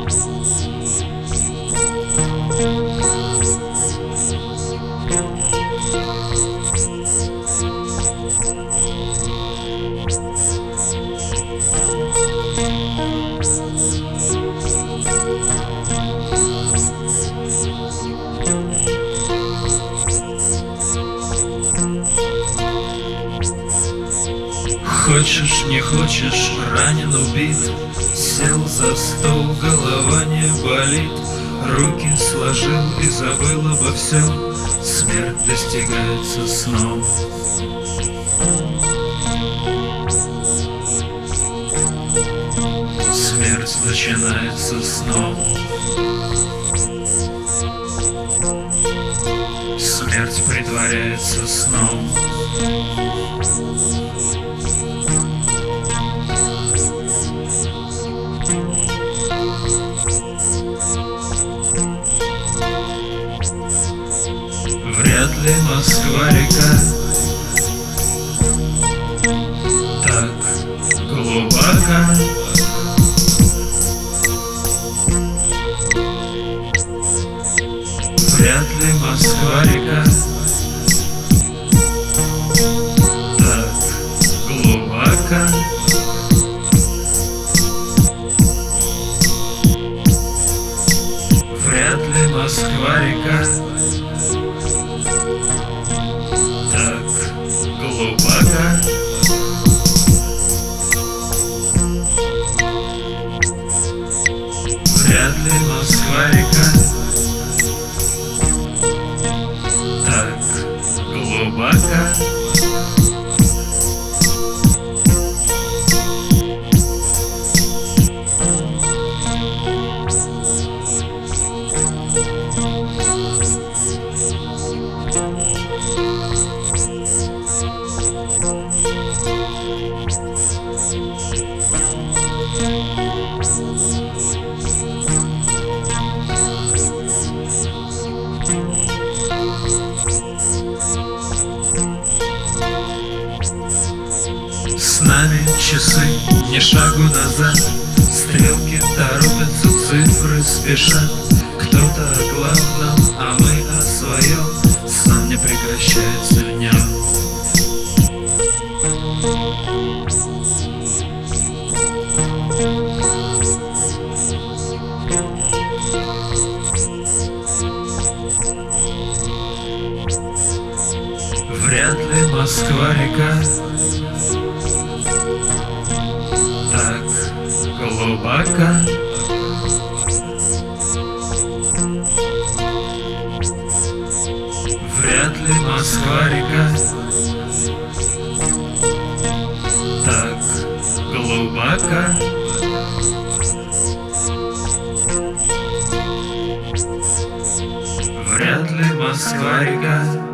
Хочешь, не хочешь, ранен, убит, сел за стол, голова не болит, руки сложил и забыл обо всем. Смерть достигается сном. Смерть начинается сном. Смерть притворяется сном. Вряд ли Москва-река так глубока. Вряд ли Москва-река так глубока. Вряд ли Москва-река так глубока. Вряд ли Москва-река так глубока. С нами часы, ни шагу назад, стрелки торопятся, цифры спешат. Кто-то о главном, а мы о своем, сон не прекращается в нем. Вряд ли Москва-река так глубока. Вряд ли Москва-река так глубока. Вряд ли Москва-река